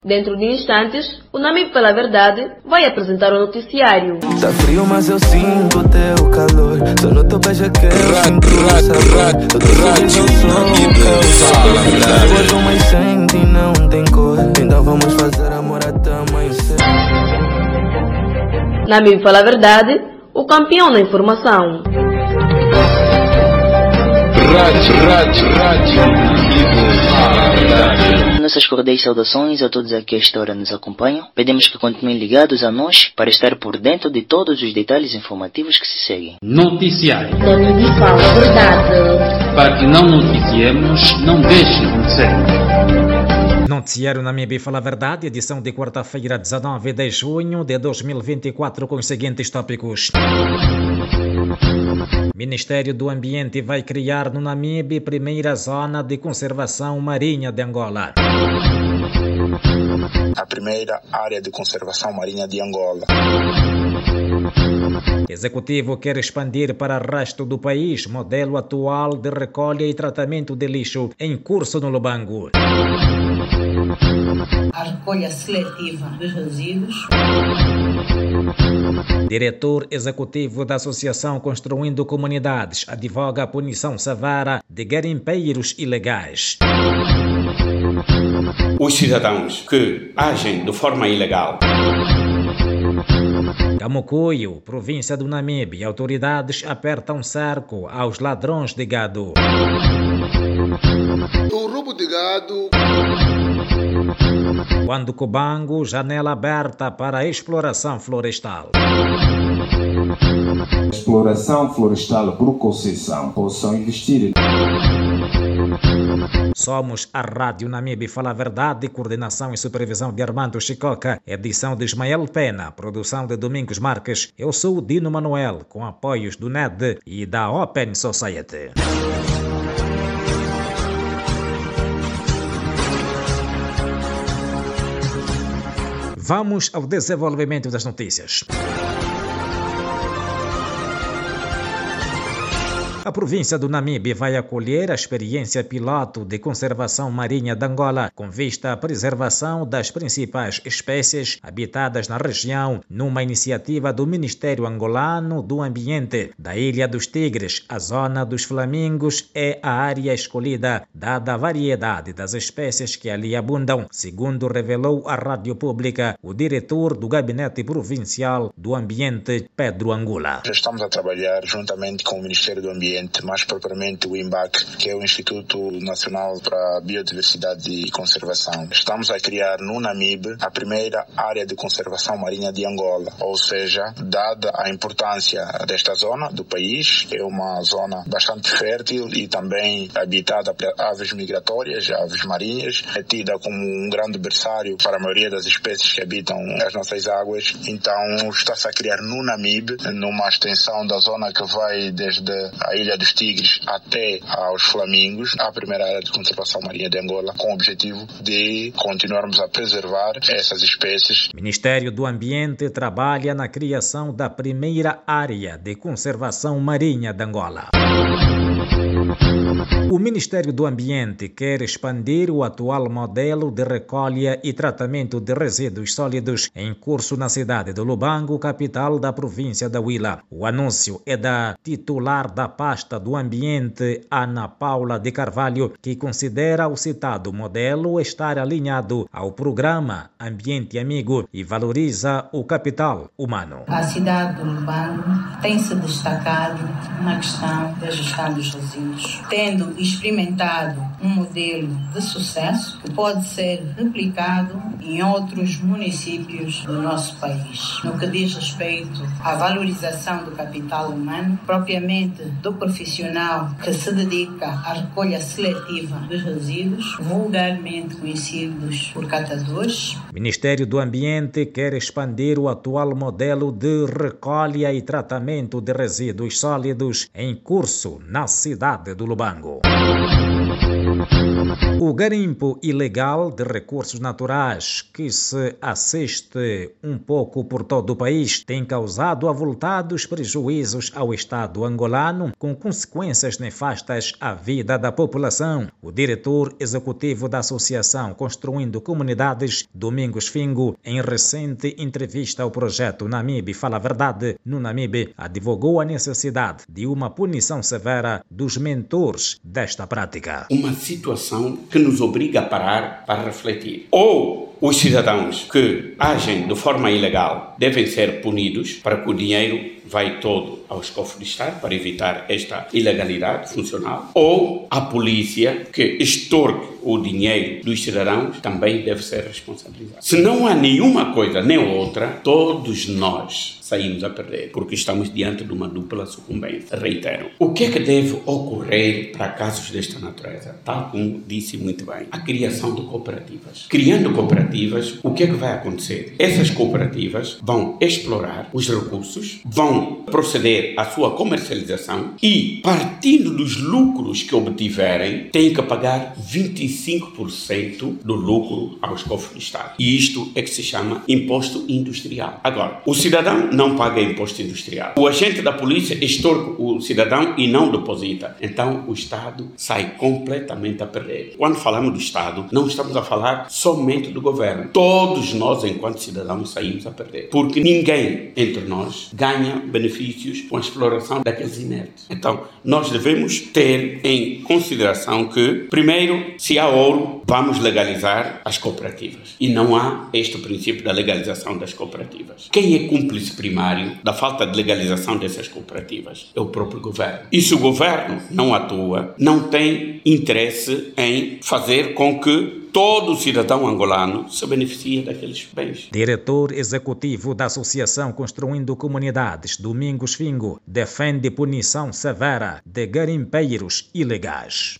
Dentro de instantes, o Namib pela Verdade vai apresentar o noticiário. Tá frio, mas eu sinto o teu calor. Só no teu beijo que eu sinto o sabor. Eu tô feliz, eu sou o causador. Depois uma incêndio e não tem cor. Então vamos fazer amor até amanhecer. Namib pela Verdade, o campeão da informação. Nossas cordiais saudações a todos aqui a esta hora nos acompanham. Pedimos que continuem ligados a nós para estar por dentro de todos os detalhes informativos que se seguem. Noticiário. Namib fala a verdade. Para que não noticiemos, não deixe acontecer. Noticiário Namib fala a verdade, edição de quarta-feira, 19 de junho de 2024, com os seguintes tópicos. Ministério do Ambiente vai criar no Namib primeira zona de conservação marinha de Angola. A primeira área de conservação marinha de Angola. Executivo quer expandir para o resto do país modelo atual de recolha e tratamento de lixo em curso no Lubango. A recolha seletiva dos resíduos. Diretor executivo da Associação Construindo Comunidades advoga a punição severa de garimpeiros ilegais. Os cidadãos que agem de forma ilegal. Camucuio, província do Namib, autoridades apertam cerco aos ladrões de gado. O roubo de gado. Quando Cubango, janela aberta para a exploração florestal. Exploração florestal por concessão, possam investir. Somos a Rádio Namib Fala a Verdade, coordenação e supervisão de Armando Chicoca, edição de Ismael Pena, produção de Domingos Marques. Eu sou o Dino Manuel, com apoios do NED e da Open Society. Vamos ao desenvolvimento das notícias. A província do Namib vai acolher a experiência piloto de conservação marinha de Angola, com vista à preservação das principais espécies habitadas na região, numa iniciativa do Ministério Angolano do Ambiente. Da Ilha dos Tigres, a zona dos flamingos é a área escolhida, dada a variedade das espécies que ali abundam, segundo revelou a Rádio Pública o diretor do Gabinete Provincial do Ambiente, Pedro Angula. Já estamos a trabalhar juntamente com o Ministério do Ambiente, mais propriamente o INBAC, que é o Instituto Nacional para a Biodiversidade e Conservação. Estamos a criar no Namib a primeira área de conservação marinha de Angola, ou seja, dada a importância desta zona do país, é uma zona bastante fértil e também habitada por aves migratórias, aves marinhas, é tida como um grande berçário para a maioria das espécies que habitam as nossas águas. Então está-se a criar no Namib, numa extensão da zona que vai desde a Ilha dos Tigres até aos Flamingos, a primeira área de conservação marinha de Angola, com o objetivo de continuarmos a preservar essas espécies. O Ministério do Ambiente trabalha na criação da primeira área de conservação marinha de Angola. O Ministério do Ambiente quer expandir o atual modelo de recolha e tratamento de resíduos sólidos em curso na cidade de Lubango, capital da província da Huila. O anúncio é da titular da pasta do Ambiente, Ana Paula de Carvalho, que considera o citado modelo estar alinhado ao programa Ambiente Amigo e valoriza o capital humano. A cidade de Lubango tem se destacado na questão da gestão dos resíduos, tendo experimentado um modelo de sucesso que pode ser replicado em outros municípios do nosso país. No que diz respeito à valorização do capital humano, propriamente do profissional que se dedica à recolha seletiva dos resíduos, vulgarmente conhecidos por catadores. O Ministério do Ambiente quer expandir o atual modelo de recolha e tratamento de resíduos sólidos em curso na cidade do Lubango. O garimpo ilegal de recursos naturais, que se assiste um pouco por todo o país, tem causado avultados prejuízos ao Estado angolano, com consequências nefastas à vida da população. O diretor executivo da Associação Construindo Comunidades, Domingos Fingo, em recente entrevista ao projeto Namibe Fala a Verdade, no Namibe, advogou a necessidade de uma punição severa dos mentores desta prática. Uma situação que nos obriga a parar para refletir. Ou os cidadãos que agem de forma ilegal devem ser punidos para que o dinheiro vai todo aos cofres do Estado para evitar esta ilegalidade funcional, ou a polícia que extorque o dinheiro dos cidadãos também deve ser responsabilizada. Se não há nenhuma coisa nem outra, todos nós saímos a perder, porque estamos diante de uma dupla sucumbência. Reitero, o que é que deve ocorrer para casos desta natureza? Tal como disse muito bem, a criação de cooperativas. Criando cooperativas, o que é que vai acontecer? Essas cooperativas vão explorar os recursos, vão proceder à sua comercialização e, partindo dos lucros que obtiverem, têm que pagar 25% do lucro aos cofres do Estado. E isto é que se chama imposto industrial. Agora, o cidadão não paga imposto industrial. O agente da polícia extorque o cidadão e não deposita. Então, o Estado sai completamente a perder. Quando falamos do Estado, não estamos a falar somente do governo. Todos nós, enquanto cidadãos, saímos a perder. Porque ninguém entre nós ganha benefícios com a exploração daqueles inertes. Então, nós devemos ter em consideração que, primeiro, se há ouro, vamos legalizar as cooperativas. E não há este princípio da legalização das cooperativas. Quem é cúmplice primário da falta de legalização dessas cooperativas? É o próprio governo. E se o governo não atua, não tem interesse em fazer com que todo cidadão angolano se beneficia daqueles bens. Diretor executivo da Associação Construindo Comunidades, Domingos Fingo, defende punição severa de garimpeiros ilegais.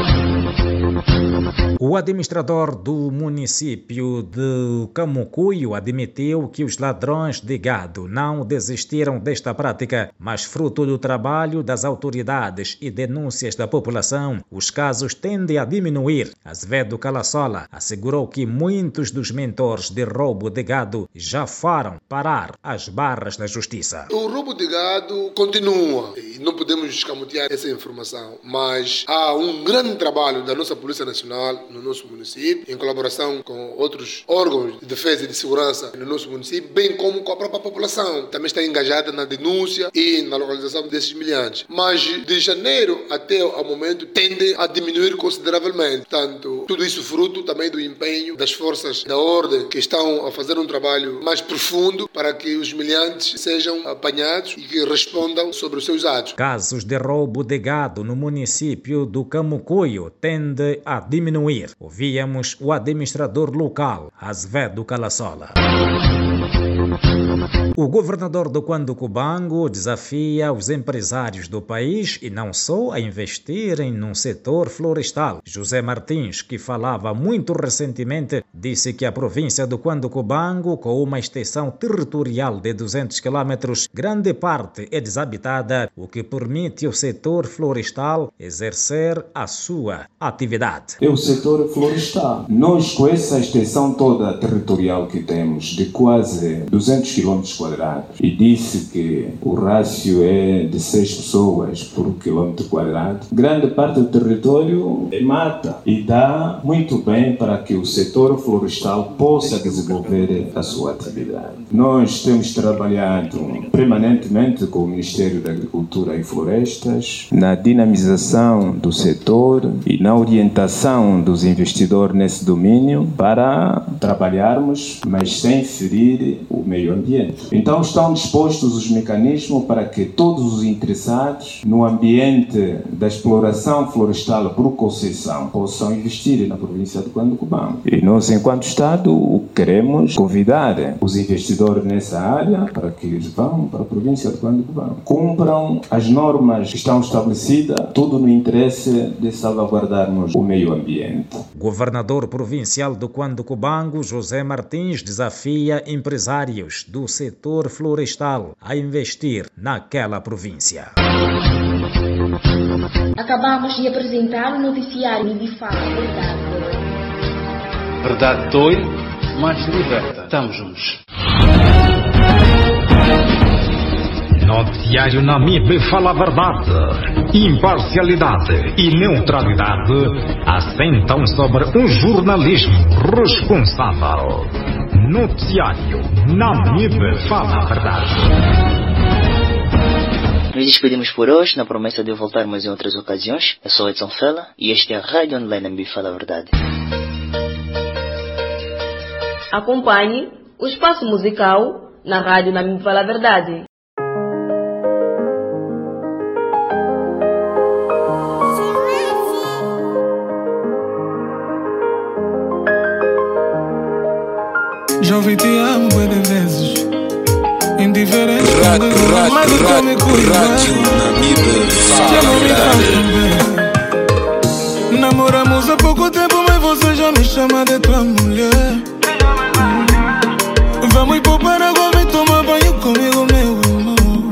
O administrador do município de Camucuio admitiu que os ladrões de gado não desistiram desta prática, mas fruto do trabalho das autoridades e denúncias da população, os casos tendem a diminuir. Azevedo Calassola assegurou que muitos dos mentores de roubo de gado já foram parar as barras da justiça. O roubo de gado continua e não podemos escamotear essa informação, mas há um grande trabalho da nossa Polícia Nacional no nosso município, em colaboração com outros órgãos de defesa e de segurança no nosso município, bem como com a própria população. Também está engajada na denúncia e na localização desses meliantes. Mas de janeiro até ao momento tende a diminuir consideravelmente. Portanto, tudo isso fruto também do empenho das forças da ordem que estão a fazer um trabalho mais profundo para que os meliantes sejam apanhados e que respondam sobre os seus atos. Casos de roubo de gado no município do Camucuio tende a diminuir. Ouvíamos o administrador local, Azevedo Calassola. O governador do Cubango desafia os empresários do país e não só a investirem no setor florestal. José Martins, que falava muito recentemente, disse que a província do Cubango, com uma extensão territorial de 200 km, grande parte é desabitada, o que permite ao setor florestal exercer a sua atividade. É o setor florestal. Nós, com essa extensão toda territorial que temos, de quase 200 km quadrados, e disse que o rácio é de 6 pessoas por quilômetro quadrado, grande parte do território é mata e dá muito bem para que o setor florestal possa desenvolver a sua atividade. Nós temos trabalhado permanentemente com o Ministério da Agricultura e Florestas na dinamização do setor e na orientação dos investidores nesse domínio para trabalharmos, mas sem ferir o meio ambiente. Então estão dispostos os mecanismos para que todos os interessados no ambiente da exploração florestal por concessão possam investir na província do Cubango. E nós, enquanto Estado, queremos convidar os investidores nessa área para que eles vão para a província do Cubango. Cumpram as normas que estão estabelecidas, tudo no interesse de salvaguardarmos o meio ambiente. Governador provincial do Cubango, José Martins, desafia empresários do setor florestal a investir naquela província. Acabamos de apresentar o noticiário MIB Fala Verdade. Verdade dói, mas liberta. Estamos juntos. Noticiário Namibe Fala a Verdade. Imparcialidade e neutralidade assentam sobre um jornalismo responsável. Noticiário Namibe Fala a Verdade. Nos despedimos por hoje, na promessa de voltarmos em outras ocasiões. Eu sou Edson Fela e este é a Rádio Online Namibe Fala a Verdade. Acompanhe o espaço musical na Rádio Namibe Fala a Verdade. Já ouvi te amo várias vezes, indiferente quando eu mas eu tô me cuidando. Já não me faz também. Namoramos há pouco tempo, mas você já me chama de tua mulher. Vamos ir pro Paraguai, vem tomar banho comigo, meu amor.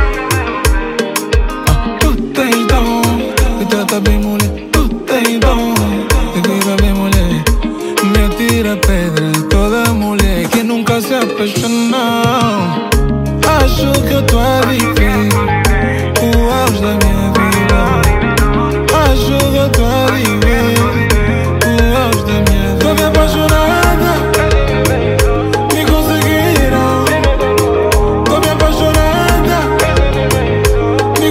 Tu tens dom, me trata bem, mulher. Tu tens dom, te cuida bem, mulher. Me atira pedra toda mulher que nunca se apaixonou. Acho que eu tô a viver o auge da minha vida. Acho que eu tô a viver o auge da minha vida. Tô me apaixonada, me conseguiram. Tô me apaixonada, me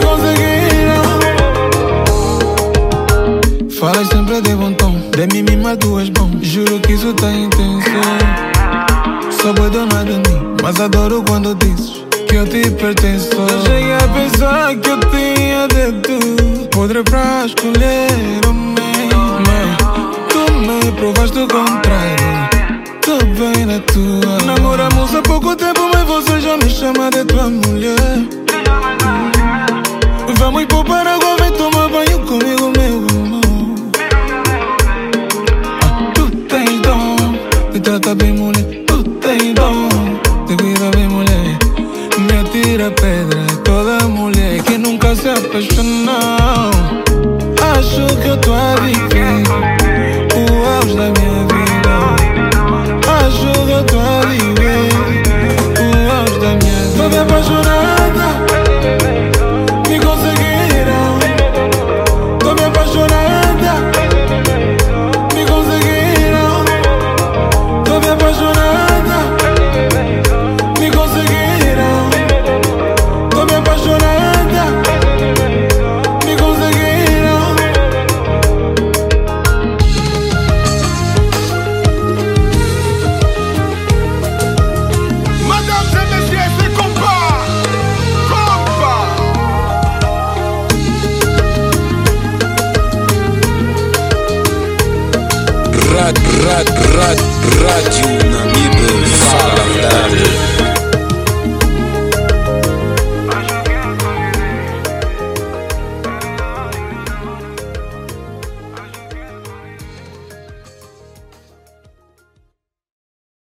conseguiram. Falas sempre de bom tom, de mim mimar tu és bom. Juro que isso tem intenção. Sou boi dona de mim, mas adoro quando dizes que eu te pertenço. Eu cheguei a pensar que eu tinha de tudo, poder pra escolher o mas tu me provaste o contrário. Tô bem na tua. Namoramos há pouco tempo, mas você já me chama de tua mulher. Vamos ir pro Paraguai, vem tomar banho comigo, meu amor. Tu tens dom, te trata bem, mulher. Tu tens dom, te cuida bem, mulher. Me atira pedra toda mulher que nunca se apaixonou. Acho que eu tô a viver